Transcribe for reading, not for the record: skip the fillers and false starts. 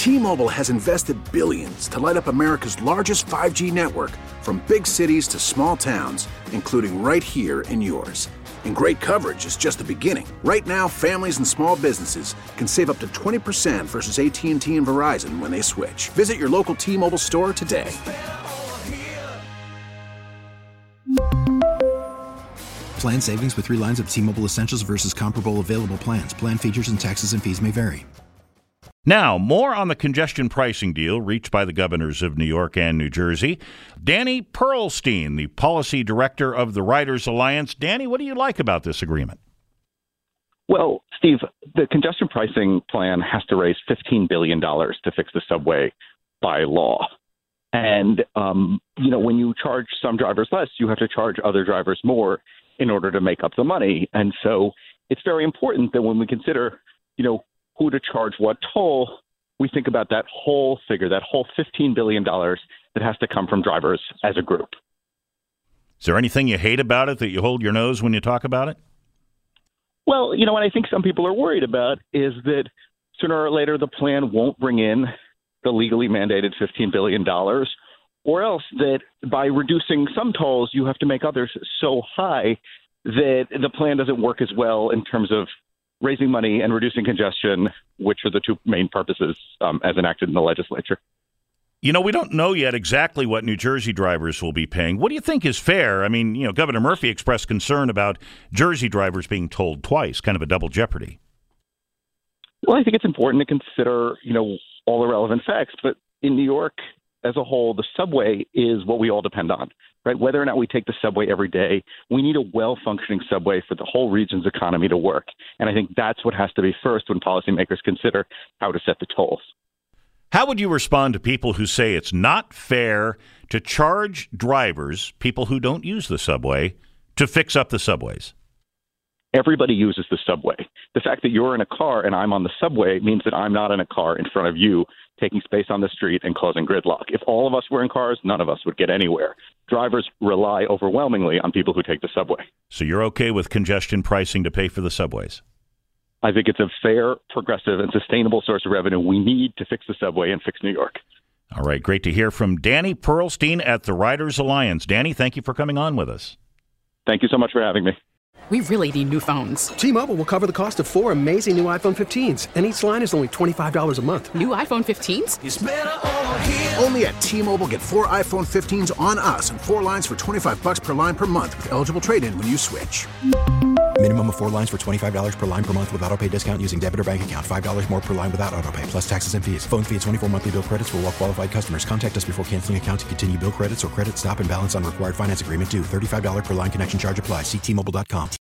T-Mobile has invested billions to light up America's largest 5G network, from big cities to small towns, including right here in yours. And great coverage is just the beginning. Right now, families and small businesses can save up to 20% versus AT&T and Verizon when they switch. Visit your local T-Mobile store today. Plan savings with 3 lines of T-Mobile Essentials versus comparable available plans. Plan features and taxes and fees may vary. Now, more on the congestion pricing deal reached by the governors of New York and New Jersey. Danny Pearlstein, the policy director of the Riders Alliance. Danny, what do you like about this agreement? Well, Steve, the congestion pricing plan has to raise $15 billion to fix the subway by law. And, when you charge some drivers less, you have to charge other drivers more in order to make up the money. And so it's very important that when we consider, who to charge what toll, we think about that whole figure, that whole $15 billion that has to come from drivers as a group. Is there anything you hate about it that you hold your nose when you talk about it? Well, what I think some people are worried about is that sooner or later the plan won't bring in the legally mandated $15 billion, or else that by reducing some tolls, you have to make others so high that the plan doesn't work as well in terms of raising money and reducing congestion, which are the two main purposes as enacted in the legislature. We don't know yet exactly what New Jersey drivers will be paying. What do you think is fair? I mean, Governor Murphy expressed concern about Jersey drivers being tolled twice, kind of a double jeopardy. Well, I think it's important to consider, all the relevant facts. But in New York as a whole, the subway is what we all depend on, right? Whether or not we take the subway every day, we need a well-functioning subway for the whole region's economy to work. And I think that's what has to be first when policymakers consider how to set the tolls. How would you respond to people who say it's not fair to charge drivers, people who don't use the subway, to fix up the subways? Everybody uses the subway. The fact that you're in a car and I'm on the subway means that I'm not in a car in front of you taking space on the street and causing gridlock. If all of us were in cars, none of us would get anywhere. Drivers rely overwhelmingly on people who take the subway. So you're okay with congestion pricing to pay for the subways? I think it's a fair, progressive, and sustainable source of revenue we need to fix the subway and fix New York. All right, great to hear from Danny Pearlstein at the Riders Alliance. Danny, thank you for coming on with us. Thank you so much for having me. We really need new phones. T-Mobile will cover the cost of 4 amazing new iPhone 15s, and each line is only $25 a month. New iPhone 15s? It's better over here. Only at T-Mobile, get 4 iPhone 15s on us and 4 lines for $25 per line per month with eligible trade-in when you switch. Minimum of 4 lines for $25 per line per month with autopay discount using debit or bank account. $5 more per line without autopay, plus taxes and fees. Phone fee at 24 monthly bill credits for well-qualified customers. Contact us before canceling account to continue bill credits or credit stop and balance on required finance agreement due. $35 per line connection charge applies. See T-Mobile.com.